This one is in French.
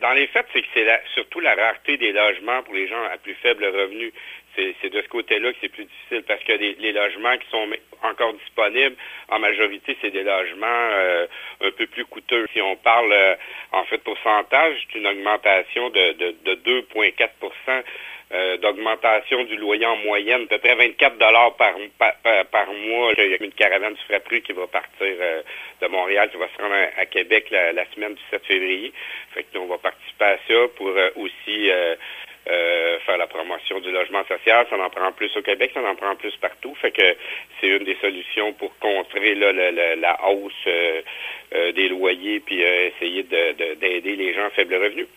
Dans les faits, c'est que surtout la rareté des logements pour les gens à plus faible revenu. C'est de ce côté-là que c'est plus difficile parce que les logements qui sont encore disponibles, en majorité, c'est des logements un peu plus coûteux. Si on parle en fait pourcentage, c'est une augmentation de 2,4 d'augmentation du loyer en moyenne, à peu près 24 par mois. Il y a une caravane du Frappru qui va partir de Montréal, qui va se rendre à Québec la semaine du 7 février. Fait que nous, on va participer à ça pour aussi faire la promotion du logement social. Ça en prend plus au Québec, ça en prend plus partout. Fait que c'est une des solutions pour contrer là, la hausse des loyers puis essayer d'aider les gens à faible revenu.